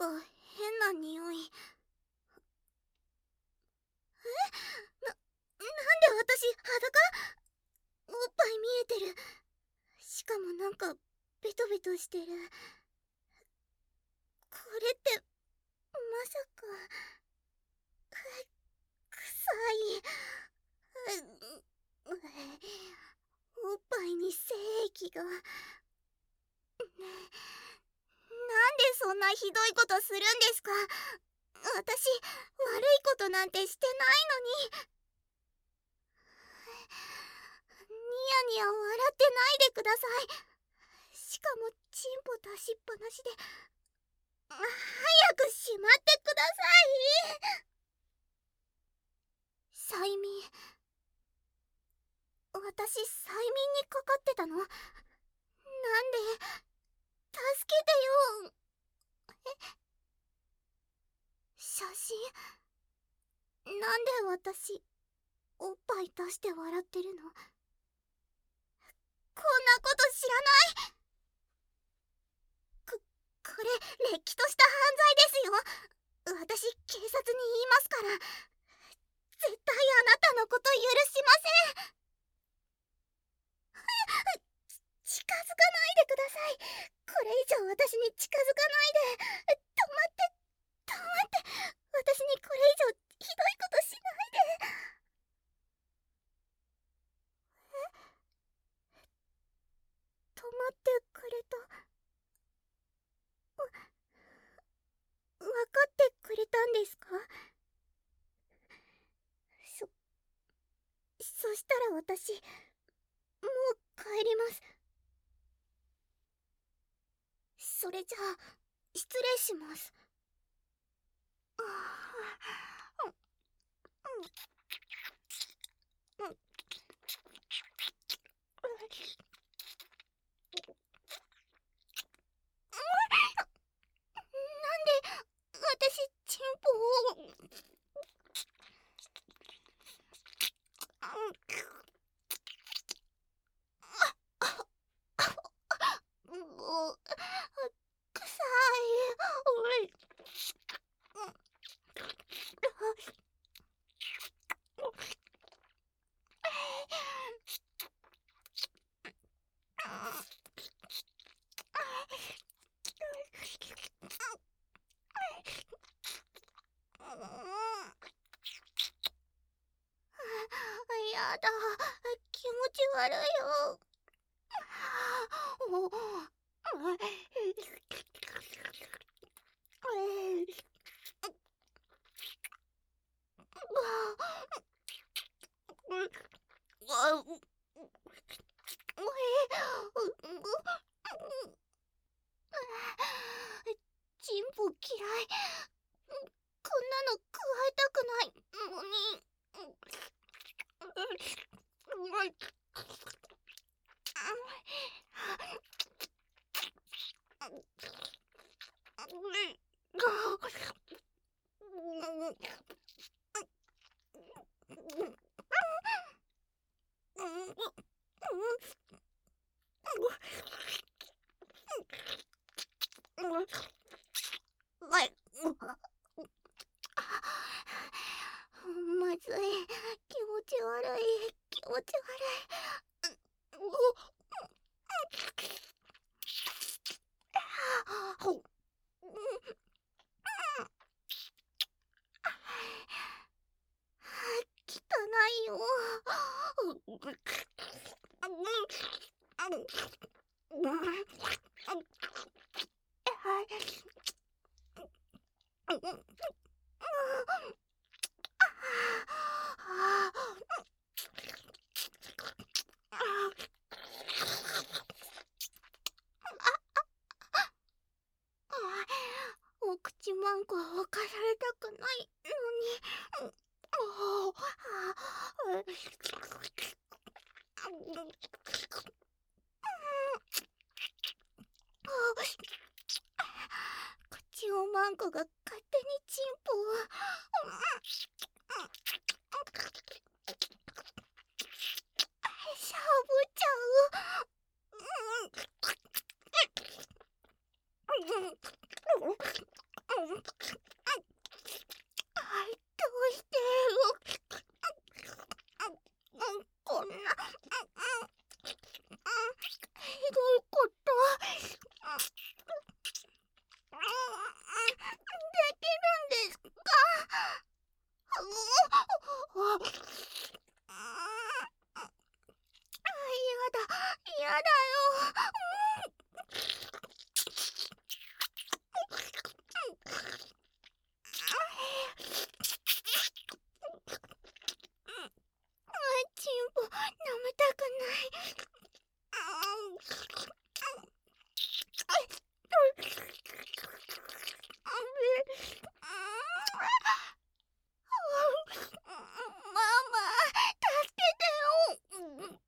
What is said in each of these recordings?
か変な匂い。なんで私裸？おっぱい見えてる。しかもなんかベトベトしてる。これってまさか臭い。おっぱいに精液が。なんでそんなひどいことするんですか？私悪いことなんてしてないのに。ニヤニヤ笑ってないでください。しかもチンポ出しっぱなしで。早くしまってください。催眠。私催眠にかかってたの？なんで？助けてよ。写真？なんで私おっぱい出して笑ってるの？こんなこと知らない。これれっきとした犯罪ですよ。私警察に言いますから。絶対あなたのこと許しません。近づかないでください。これ以上私に近づかないで。止まって止まって。私にこれ以上ひどいことしないで。止まってくれた。分かってくれたんですか？そそしたら私もう帰ります。それじゃあ失礼します。なんで私チンポを。もう臭い。やだ、気持ち悪いよ。チンポ嫌い。こんなの加えたくないのに。まずい。気持ち悪い。気持ち悪い。汚いよ。お口マンコをかされたくないのに。口をマンコが勝手にチンポを。しゃぶっちゃう。 ママ、助けてよ。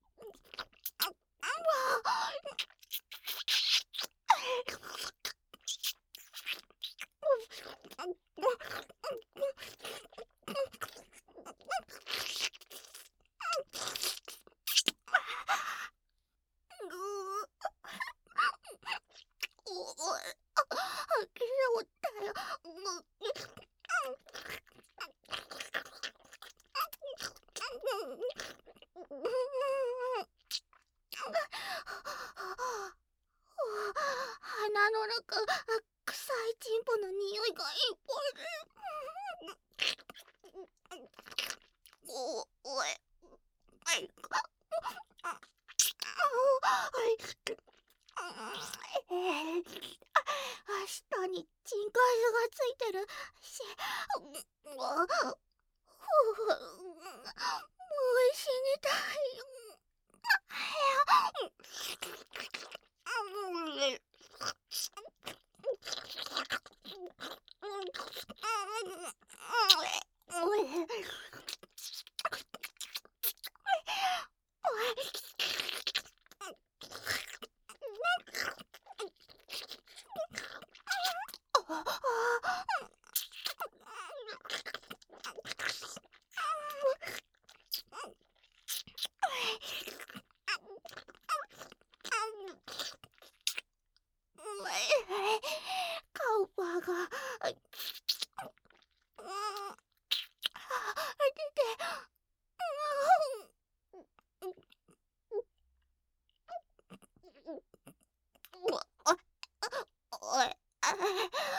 そうだよ。鼻の中、臭いチンポの匂いがいっぱいで。おい。下にチンカスがついてるし、もう死にたいよ。カウパーが出て、おい、なんで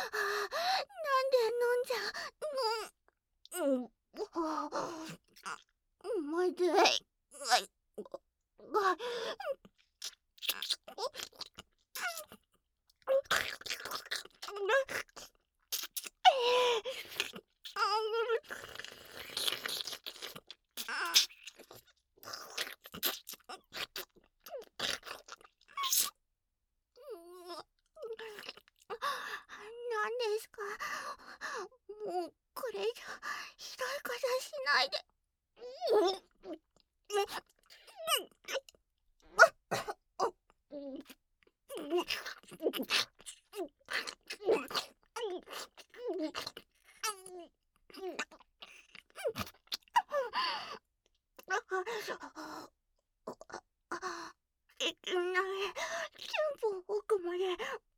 飲んじゃまずい。何ですか？もうこれ以上ひどいことしないで。いきなりチンポ奥まで。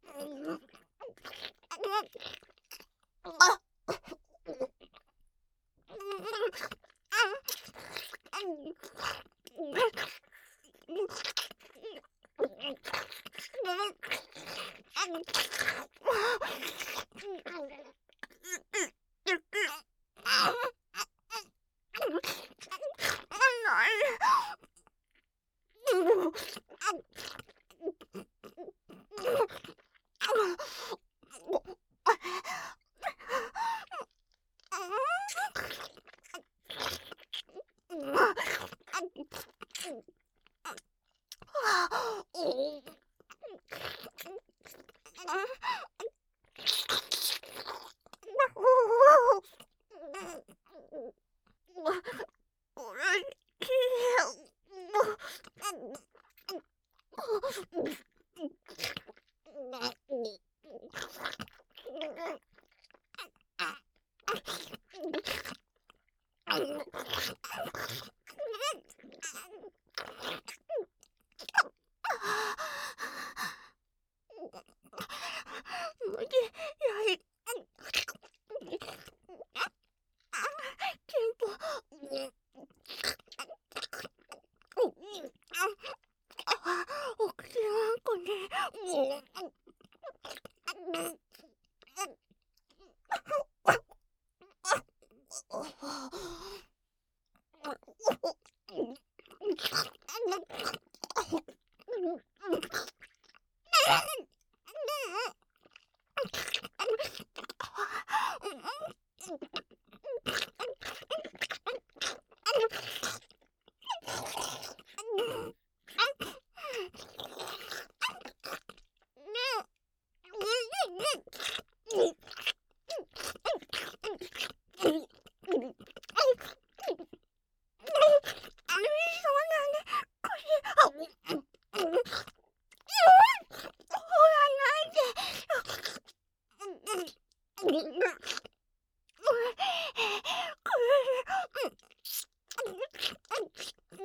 お口のあんこに。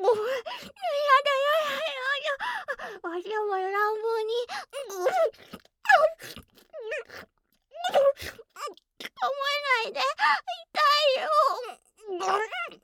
わしも乱暴に思えないで、痛いよ。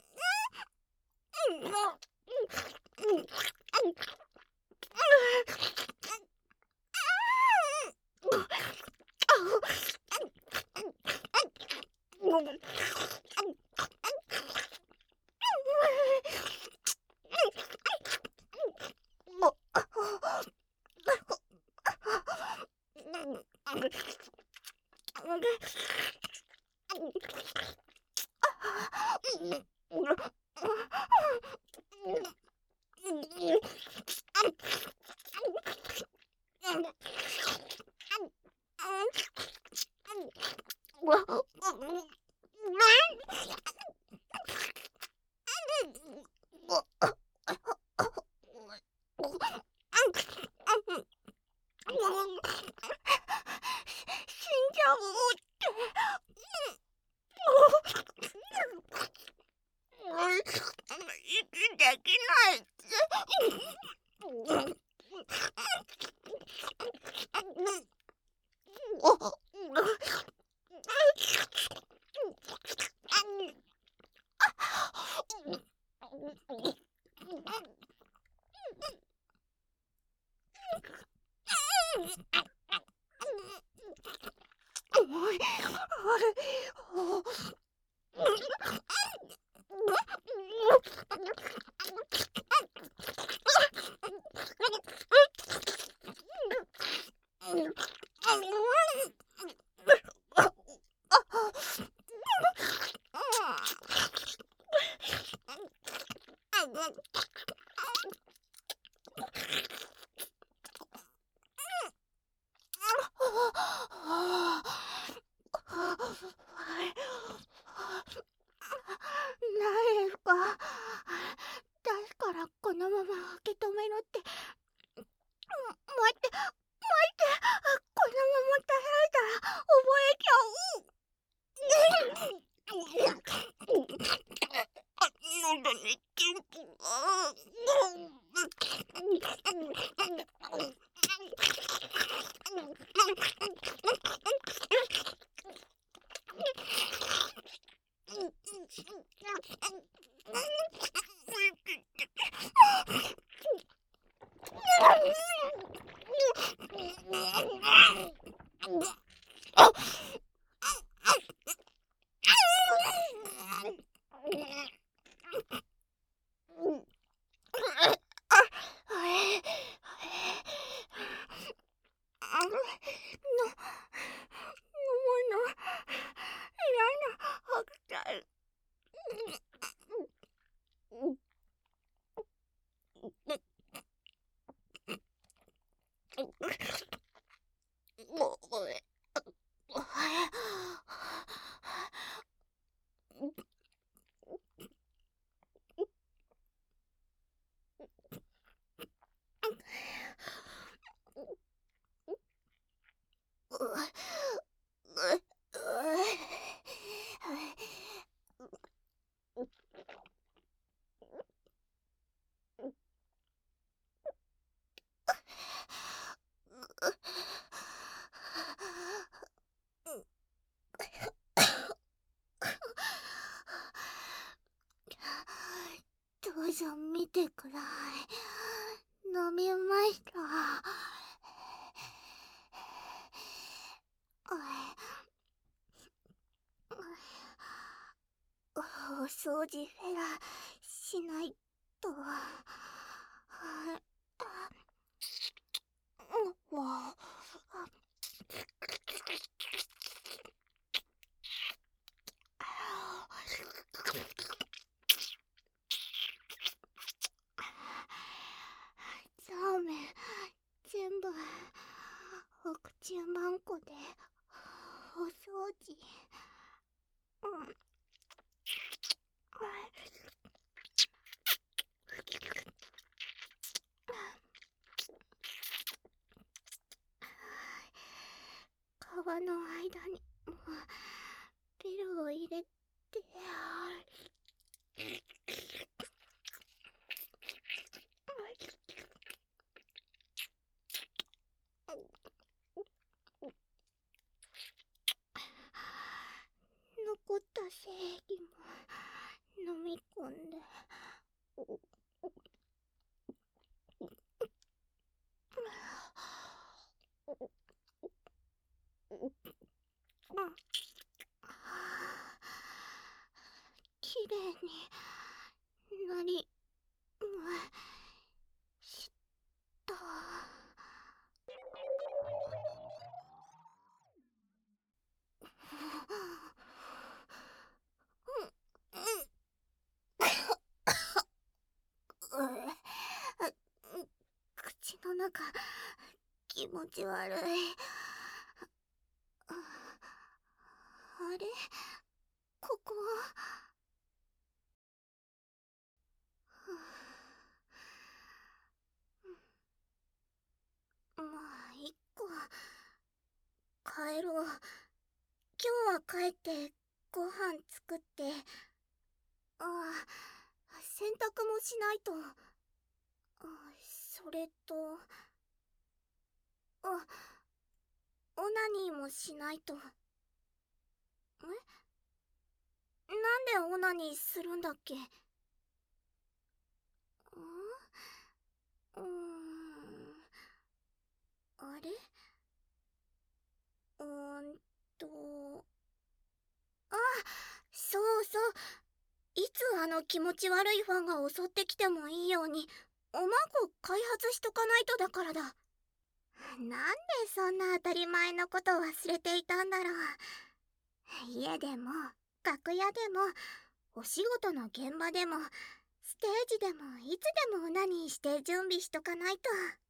死んじゃうって。息できないって。ないですか。ですからこのまま受け止めろって。待って、このまま耐えられたら覚えちゃう。喉にキンプが。どうぞ見てください。飲みました。お掃除フェラしないと。ザーメン全部お口まんこでお掃除。皮の間にもベルを入れて。 正義も飲み込んで。きれいになりました。口の中気持ち悪い。あれ、ここは。まあいっか、帰ろう。今日は帰ってご飯作って、ああ、洗濯もしないと。それと、オナニーもしないと。なんでオナニーするんだっけ？あれ？と、あ、そうそう。いつあの気持ち悪いファンが襲ってきてもいいように、おまんこ開発しとかないとだからだ。なんでそんな当たり前のことを忘れていたんだろう。家でも、楽屋でも、お仕事の現場でも、ステージでもいつでもオナニーして準備しとかないと。